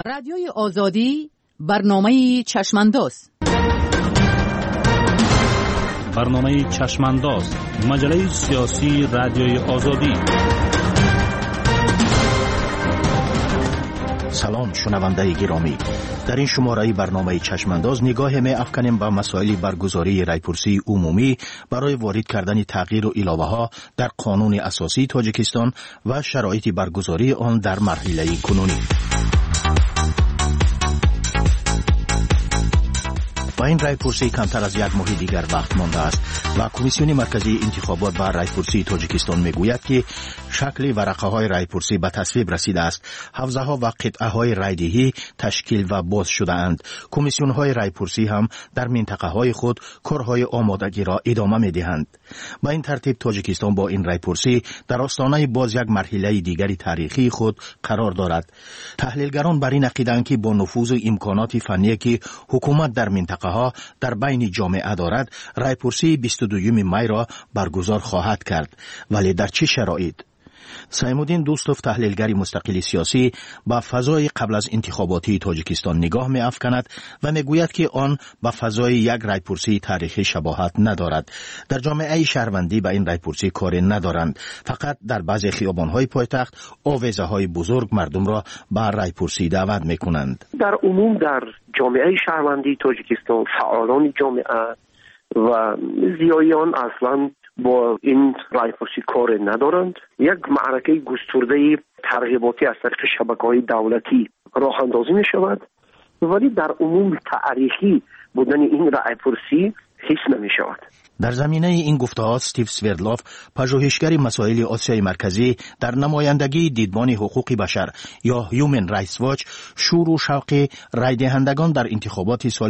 رادیوی آزادی برنامه چشمانداز. برنامه چشمانداز، مجله سیاسی رادیوی آزادی. سلام شنونده گرامی، در این شماره برنامه چشمانداز نگاه می افکنیم به مسائل برگزاری رایپرسی عمومی برای وارد کردن تغییر و علاوه ها در قانون اساسی تاجیکستان و شرایط برگزاری آن در مرحله کنونی. و این رایپرسی کمتر از یک ماه دیگر وقت مانده است و کمیسیون مرکزی انتخابات بر رایپرسی تاجیکستان میگوید که شکل ورقه های رایپرسی به تصویب رسیده است. حوزه ها و قطعه های رایدهی تشکیل و باز شده اند. کمیسیون های رایپرسی هم در منطقه های خود کارهای آمادگی را ادامه می دهند. با این ترتیب تاجیکستان با این رایپرسی در آستانه باز یک مرحله دیگری تاریخی خود قرار دارد. تحلیلگران بر این عقیده‌اند که با نفوذ و امکانات فنی که حکومت در منطقه ها در بین جامعه دارد، رایپرسی 22 می را برگزار خواهد کرد. ولی در چه شرایط؟ سیمودین دوستوف، تحلیلگر مستقل سیاسی، با فضای قبل از انتخاباتی تاجیکستان نگاه می افکند و می گوید که آن با فضای یک رایپرسی تاریخی شباهت ندارد. در جامعه شهروندی به این رایپرسی کاری ندارند، فقط در بعضی خیابان‌های پایتخت آویزه‌های بزرگ مردم را به رایپرسی دعوت می کنند. در عموم در جامعه شهروندی تاجیکستان فعالان جامعه و زیایان اصلا با این رایپرسی کار ندارند. یک معرکه گسترده ترغیباتی از طریق شبکه‌های دولتی راه اندازی می شود، ولی در عموم تاریخی بودن این رایپرسی حس نمی شود. در زمینه این گفته‌ها استیو سوردلوف، پژوهشگر مسائل آسیای مرکزی، در نمایندگی دیدبان حقوق بشر یا هیومن رایتس واچ شور و شوق رای دهندگان در انتخابات سال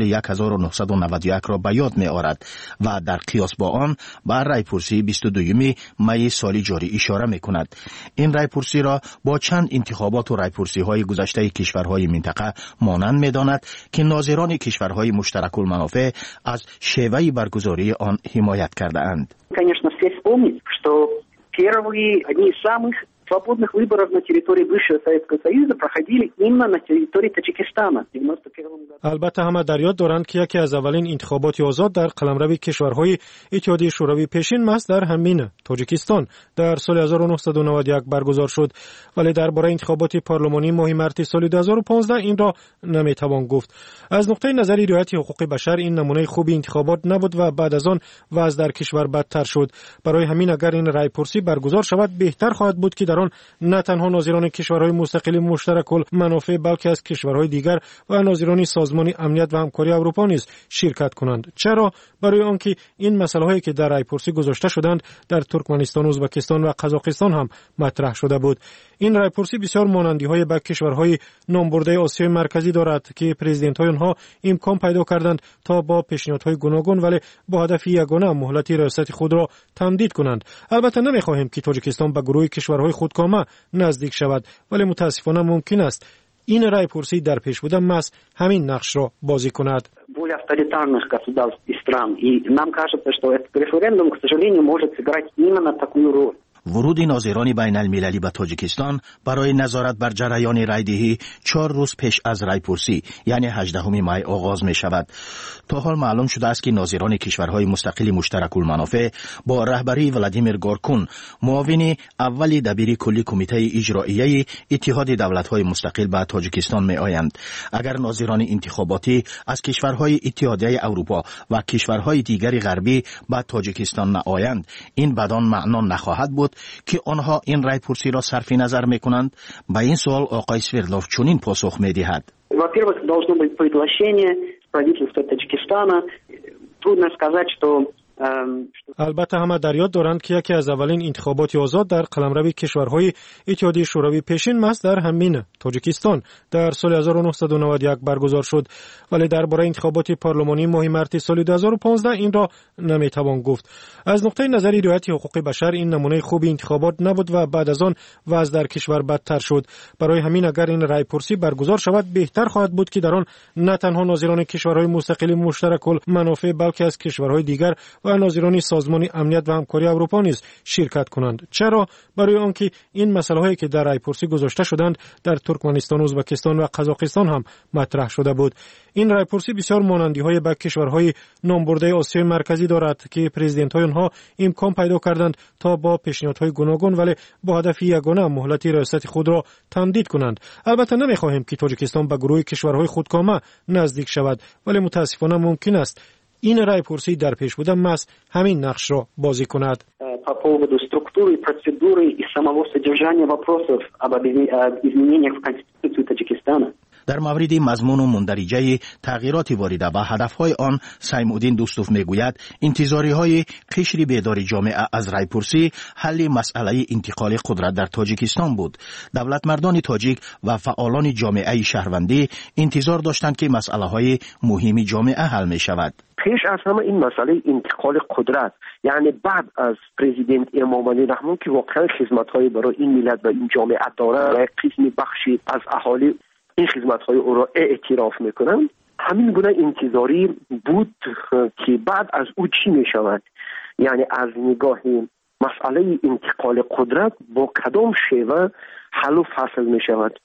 1991 را به یاد می‌آورد و در قیاس با آن بر رایپرسی 22 می سال جاری اشاره می‌کند. این رایپرسی را با چند انتخابات و رایپرسی‌های گذشته کشورهای منطقه مانند می‌داند که ناظران کشورهای مشترک المنافع از شیوه برگزاری آن حمایت کرده اند. Конечно, все вспомнить, что первые, одни из самых свободных выборов на территории бывшего Советского Союза проходили именно на территории Таджикистана в 91 году. البته همه در یاد دارند که یکی از اولین انتخابات آزاد در قلمرو کشورهای اتحادیه شوروی پیشین مست در همین تاجیکستان در سال 1991 برگزار شد، ولی درباره انتخابات پارلمانی ماه مارس سال 2015 این را نمیتوان گفت. از نقطه نظر رعایت حقوق بشر این نمونه خوبی انتخابات نبود و بعد از آن وضع در کشور بدتر شد. برای همین اگر این رایپرسی برگزار شود بهتر خواهد بود که در آن نه تنها ناظران کشورهای مستقل مشترک المنافع بلکه از کشورهای دیگر و ناظران سازمان امنیت و همکاری اروپا نیز شرکت کنند. چرا؟ برای آنکه این مسائلی که در رایپرسی گذاشته شدند در ترکمنستان، ازبکستان و قزاقستان هم مطرح شده بود. این رایپرسی بسیار مانندی‌های با کشورهای نامبرده آسیای مرکزی دارد که پرزیدنت‌های آنها امکان پیدا کردند تا با پیشنهادهای گوناگون ولی با هدف یگانه مهلت ریاست خود را تمدید کنند. البته نمی‌خواهیم که تاجیکستان به گروه کشورهای خودکامه نزدیک شود، ولی متاسفانه ممکن است این رایپرسی در پیش بودن مس همین نقش را بازی کند. Более авторитарных государств и стран, и нам кажется, что этот референдум, к сожалению, может сыграть именно такую роль. ورود ناظران بین المللی به تاجیکستان برای نظارت بر جریان رایدهی 4 روز پیش از رایپرسی یعنی 18 می آغاز می شود. تا حال معلوم شده است که ناظران کشورهای مستقل مشترک المنافع با رهبری ولادیمیر گورکون، معاون اول دبیر کلی کمیته اجرایی اتحاد دولت‌های مستقل به تاجیکستان می آیند. اگر ناظران انتخاباتی از کشورهای اتحادیه اروپا و کشورهای دیگر غربی به تاجیکستان نآیند، این بدان معنا نخواهد بود که آنها این رایپرسی را صرف نظر میکنند. به این سوال آقای سوردلوف چنین پاسخ میدهد: Во-первых, должно быть приглашение правительства Таджикистана. Трудно сказать, что البته همه در یاد دارند که یکی از اولین انتخابات آزاد در قلمرو کشورهای اتحادیه شوروی پیشین مست در همین تاجیکستان در سال 1991 برگزار شد، ولی درباره انتخابات پارلمانی ماه مارس سال 2015 این را نمیتوان گفت. از نقطه نظر رعایت حقوق بشر این نمونه خوبی انتخابات نبود و بعد از آن وضع در کشور بدتر شد. برای همین اگر این رایپرسی برگزار شود بهتر خواهد بود که در آن نه تنها ناظران کشورهای مستقل مشترک المنافع بلکه از کشورهای دیگر و ناظران سازمان امنیت و همکاری اروپا نیز شرکت کنند. چرا؟ برای آنکه این مسائلی که در رایپرسی گذاشته شدند در ترکمنستان، ازبکستان و قزاقستان هم مطرح شده بود. این رایپرسی بسیار مانندی‌های با کشورهای نامبرده آسیای مرکزی دارد که پرزیدنت‌های آنها امکان پیدا کردند تا با پیشنهادهای گوناگون ولی با هدف یگانه مهلت ریاست خود را تمدید کنند. البته نمی‌خواهیم که تاجیکستان به گروه کشورهای خودکامه نزدیک شود، ولی متاسفانه ممکن است این رایپرسی در پیش بوده مس همین نقش را بازی کند. По поводу структуры, процедуры и самого содержания вопросов об изменениях в Конституции Таджикистана. در مورد مضمون و مندرجه تغییرات وارده و هدفهای آن سیمودین دوستوف میگوید انتظاری‌های قشر بیدار جامعه از رایپرسی حل مسئله انتقال قدرت در تاجیکستان بود. دولتمردان تاجیک و فعالان جامعه شهروندی انتظار داشتند که مسئله‌های مهم جامعه حل می شود. پیش از همه این مسئله انتقال قدرت، یعنی بعد از پرزیدنت امامعلی رحمان که واقعا خدمت‌های برای این ملت و این جامعه داره و یک قسم بخشی از اهالی این خدمت‌های او را اعتراف میکنند، همین گونه انتظاری بود که بعد از او چی میشود، یعنی از نگاه مسئله انتقال قدرت با کدام شیوه حل و فصل میشود.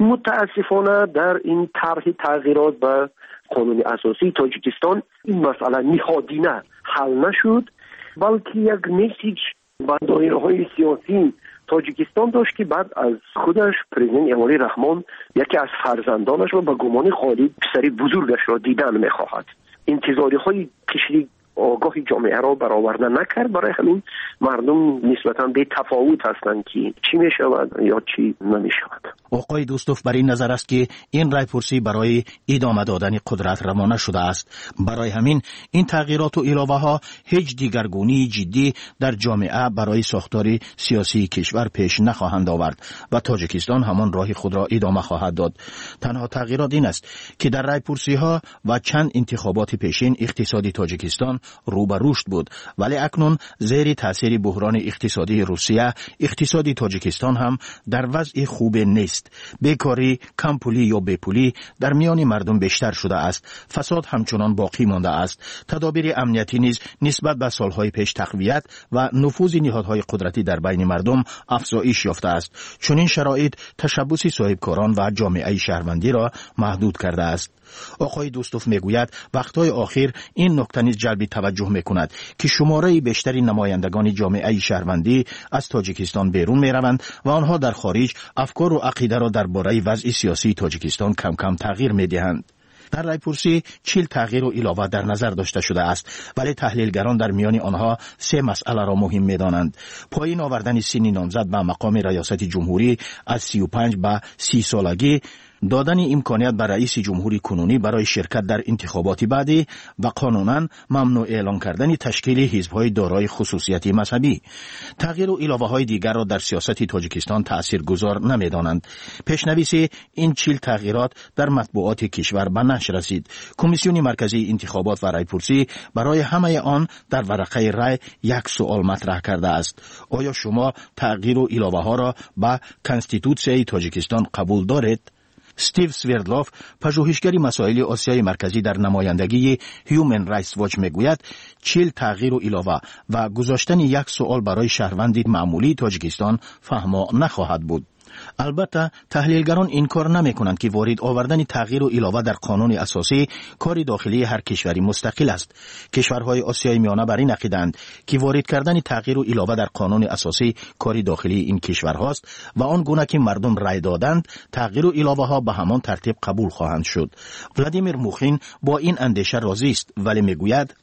متاسفانه در این طرح تغییرات به قانون اساسی تاجیکستان این مسئله نهادینه حل نشد، بلکه یک میسیج به دایره‌های سیاسی تاجیکستان داشت که بعد از خودش پرزیدنت امامعلی رحمان یکی از فرزندانش و به گمان خالی پسر بزرگش را دیدن می‌خواهد. انتظاری‌های قشری آگاه جامعه را برآورده نکرد، برای همین مردم نسبتاً به تفاوت هستند که چی می شود یا چی نمی شود. آقای دوستوف بر این نظر است که این رایپرسی برای ادامه دادن قدرت روانه شده است. برای همین این تغییرات و علاوه ها هیچ دیگرگونی جدی در جامعه برای ساختار سیاسی کشور پیش نخواهند آورد و تاجیکستان همان راه خود را ادامه خواهد داد. تنها تغییرات این است که در رایپرسی ها و چند انتخابات پیشین اقتصادی تاجیکستان رو به رشد بود، ولی اکنون زیر تاثیر بحران اقتصادی روسیه اقتصادی تاجیکستان هم در وضع خوب نیست. بیکاری، کمپولی یا بیپولی در میان مردم بیشتر شده است. فساد همچنان باقی مانده است. تدابیر امنیتی نیز نسبت به سالهای پیش تقویت و نفوذ نهادهای قدرتی در بین مردم افزایش یافته است. چون این شرایط تشبث صاحبکاران و جامعه شهروندی را محدود کرده است. آقای دوستوف میگوید وقتهای آخر این نکته نیز جلب توجه میکند که شماره بیشتری نمایندگان جامعه شهروندی از تاجیکستان بیرون میروند و آنها در خارج افکار و عقیده را درباره وضع سیاسی تاجیکستان کم کم تغییر میدهند. در رایپرسی 40 تغییر و علاوه در نظر داشته شده است، ولی تحلیلگران در میان آنها 3 مسئله را مهم می‌دانند: پایین آوردن سن نامزد به مقام ریاست جمهوری از 35 به 30 سالگی، دادن امکانیت به رئیس جمهوری کنونی برای شرکت در انتخابات بعدی و قانونا ممنوع اعلان کردن تشکیل حزب‌های دارای خصوصیت مذهبی. تغییر و علاوه‌های دیگر را در سیاست تاجیکستان تاثیرگذار نمی‌دانند. پیش‌نویس این 40 تغییرات در مطبوعات کشور به نشر رسید. کمیسیون مرکزی انتخابات و رایپرسی برای همه آن در ورقه رای یک سوال مطرح کرده است: آیا شما تغییر و علاوه‌ها را به کنستیتوسیای تاجیکستان قبول دارید؟ استیو سویردلوف، پژوهشگر مسائل آسیای مرکزی در نمایندگی هیومن رایتس واچ میگوید 40 تغییر و علاوه و گذاشتن یک سوال برای شهروندی معمولی تاجیکستان فهما نخواهد بود. البته تحلیلگران انکار نمی‌کنند که وارد آوردن تغییر و علاوه در قانون اساسی کار داخلی هر کشوری مستقل است. کشورهای آسیای میانه بر این عقیده‌اند که وارد کردن تغییر و علاوه در قانون اساسی کار داخلی این کشورهاست و آن گونه که مردم رای دادند تغییر و علاوه ها به همان ترتیب قبول خواهند شد. ولادیمیر موخین با این اندیشه راضی است، ولی میگوید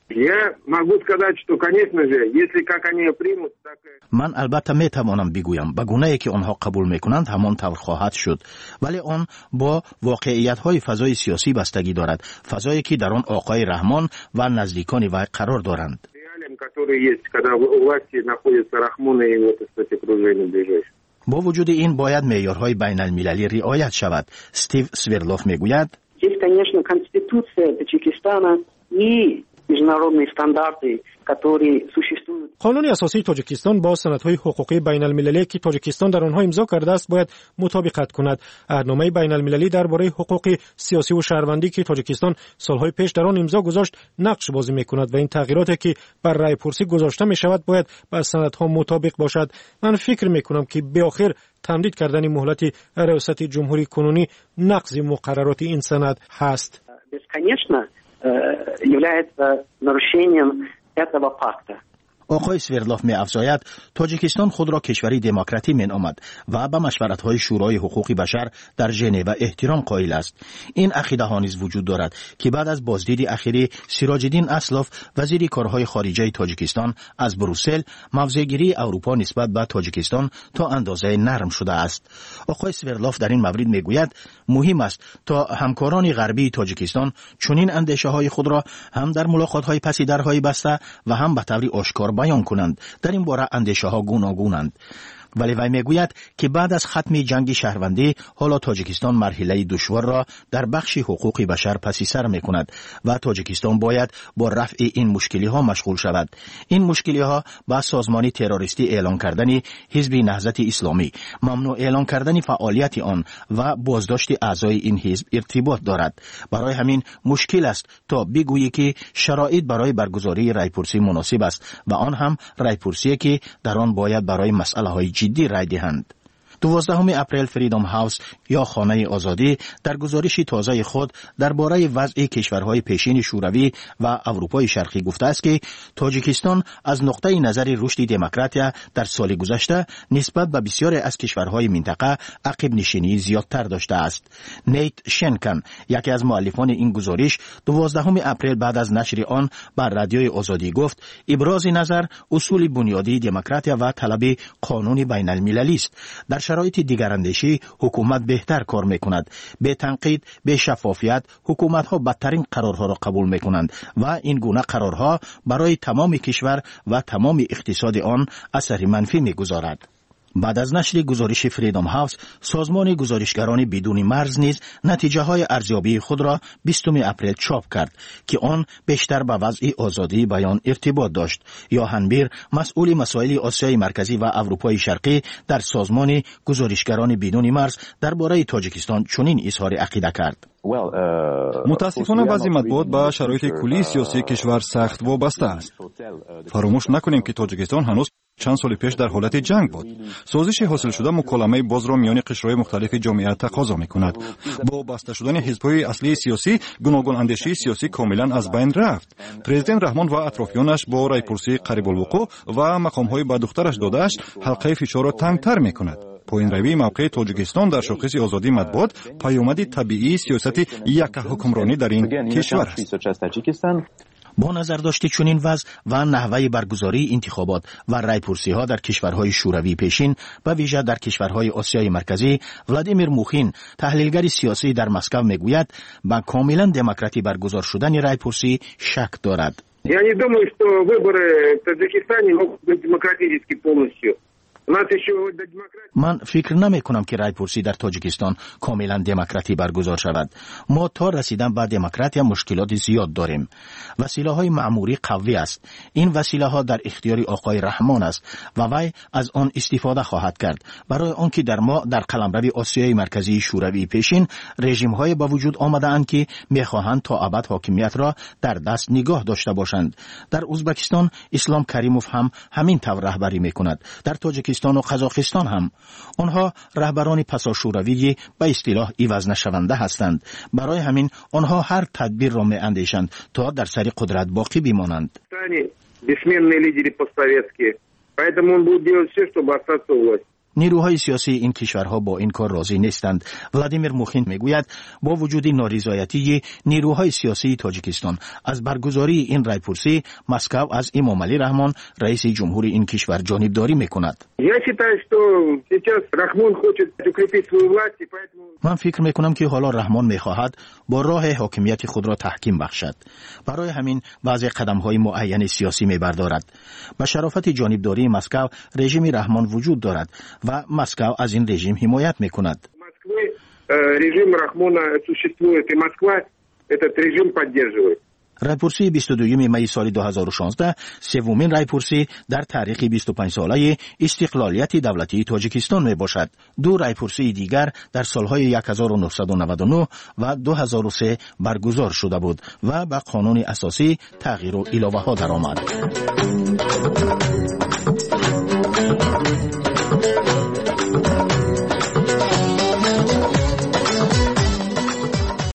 من البته میتوانم بگویم به گونه‌ای که آنها قبول میکنند همان طور خواهد شد، ولی آن با واقعیت‌های فضای سیاسی بستگی دارد، فضایی که در آن آقای رحمان و نزدیکان وی قرار دارند. با وجود این باید معیارهای بین المللی رعایت شود. استیو سویردلوف میگوید Здесь, конечно, Конституция Таджикистана и международные стандарты, которые существуют. قانون اساسی تاجیکستان با سندهای حقوقی بین المللی که تاجیکستان در آنها امضا کرده است باید مطابقت کند. اهنامه بین المللی درباره حقوق سیاسی و شهروندی که تاجیکستان سالهای پیش در آن امضا گذاشت نقش بازی می‌کند و این تغییراتی که بر رای پرسی گذاشته می‌شود باید با سندها مطابق باشد. من فکر می‌کنم که به آخر تمدید کردن مهلت ریاست جمهوری کنونی نقض مقررات این سند هست. Бесконечно является нарушением этого пакта. آقای سویرلوف می افزاید تاجیکستان خود را کشوری دموکراتی می نامد و به مشورت‌های شورای حقوق بشر در ژنو احترام قائل است. این عقیده ها نیز وجود دارد که بعد از بازدید اخیری سیراج الدین اسلاف وزیر کارهای خارجه تاجیکستان از بروسل موضع‌گیری اروپا نسبت به تاجیکستان تا اندازه نرم شده است. آقای سویرلوف در این مورد می گوید مهم است تا همکاران غربی تاجیکستان چنین اندیشه‌های خود را هم در ملاقات‌های پس درهای بسته و هم به طور آشکار بیان کنند. در این باره اندیشه ها گوناگونند. ولی وی میگوید که بعد از ختم جنگ شهروندی حالا تاجیکستان مرحله دشوار را در بخش حقوق بشر پس سر میکند و تاجیکستان باید با رفع این مشکلی ها مشغول شود. این مشکلی ها با سازمان تروریستی اعلان کردن حزب نهضت اسلامی، ممنوع اعلان کردن فعالیت آن و بازداشت اعضای این حزب ارتباط دارد. برای همین مشکل است تا بگویی که شرایط برای برگزاری رایپرسی مناسب است و آن هم رایپرسی که در آن باید برای مسئله های جدی رای دهند. 12 اپریل فریدم هاوس یا خانه آزادی در گزارش تازه خود درباره وضع کشورهای پیشین شوروی و اروپای شرقی گفته است که تاجیکستان از نقطه نظر رشد دموکراتیا در سال گذشته نسبت به بسیاری از کشورهای منطقه عقب نشینی زیادتر داشته است. نیت شنکن یکی از مؤلفان این گزارش 12 اپریل بعد از نشر آن بر رادیوی آزادی گفت ابراز نظر اصول بنیادی دموکراتیا و طلب قانون بین المللی است. در شرایط دیگراندیشی حکومت بهتر کار میکند. به تنقید، به شفافیت حکومت ها بدترین قرارها را قبول میکنند و این گونه قرارها برای تمام کشور و تمام اقتصاد آن اثر منفی میگذارد. بعد از نشر گزارش فریدم هاوس، سازمان گزارشگران بدون مرز نیز نتیجه های ارزیابی خود را 20 اپریل چاپ کرد که آن بیشتر به وضع آزادی بیان ارتباط داشت. یوهان بیر، مسئول مسائل آسیای مرکزی و اروپای شرقی در سازمان گزارشگران بدون مرز درباره تاجیکستان چنین اظهار عقیده کرد. متاسفانه بعضی مطبوعات به شرایط کلی سیاسی کشور سخت وابسته است. فراموش نکنیم که تاجیکستان هنوز چند سال پیش در حالت جنگ بود. سازش حاصل شده مکالمه باز را میان قشرهای مختلف جامعه تقاضا میکند. با بسته شدن حزب‌های اصلی سیاسی، گوناگون اندیشه سیاسی کاملا از بین رفت. پرزیدنت رحمان و اطرافیانش با رایپرسی قریب الوقوع و مقام‌های به دخترش داده‌اش حلقه فشار را تنگ‌تر میکند. پایین روی موقع تاجیکستان در شاخص آزادی مطبوعات پیامد طبیعی سیاست یک حکمرانی در این کشور است. با نظر داشته چنین وضع و نحوه برگزاری انتخابات و رایپرسی ها در کشورهای شوروی پیشین و ویژه در کشورهای آسیای مرکزی، ولادیمیر موخین تحلیلگر سیاسی در مسکو میگوید با کاملا دموکراتی برگزار شدن رایپرسی شک دارد. Я не думаю, что выборы в Таджикистане могут быть демократически полностью. من فکر نمی کنم که رایپرسی در تاجیکستان کاملا دموکراتی برگزار شود. ما تا رسیدن به دموکراتی مشکلات زیاد داریم. وسیله های معمولی قوی است. این وسیله ها در اختیار آقای رحمان است و وی از آن استفاده خواهد کرد. برای آنکه در قلمرو آسیای مرکزی شوروی پیشین رژیم های با وجود آمده اند که میخواهند تا ابد حاکمیت را در دست نگاه داشته باشند. در ازبکستان اسلام کریموف هم همین طور رهبری میکند. در تاجیکستان و قزاقستان هم آنها رهبران پسا شوروی به اصطلاح عوض نشونده هستند. برای همین آنها هر تدبیر را می‌اندیشند تا در سر قدرت باقی بمانند. نیروهای سیاسی این کشورها با این کار راضی نیستند. ولادیمیر موخین میگوید با وجود نارضایتی نیروهای سیاسی تاجیکستان از برگزاری این رایپرسی، مسکو از امام علی رحمان رئیس جمهور این کشور جانبداری میکند. من فکر میکنم که حالا رحمان میخواهد با راه حاکمیت خود را تحکیم بخشد. برای همین بعضی قدم‌های معین سیاسی میبردارد. با شرافت جانبداری مسکو رژیم رحمان وجود دارد و مسکو از این رژیم حمایت میکند. رژیم رحمان существует и Москва этот режим поддерживает. رایپرسی 22 می سال 2016 سومین رایپرسی در تاریخ 25 ساله استقلالیت دولتی تاجیکستان می باشد. دو رایپرسی دیگر در سالهای 1999 و 2003 برگزار شده بود و به قانون اساسی تغییر و علاوه ها درآمد.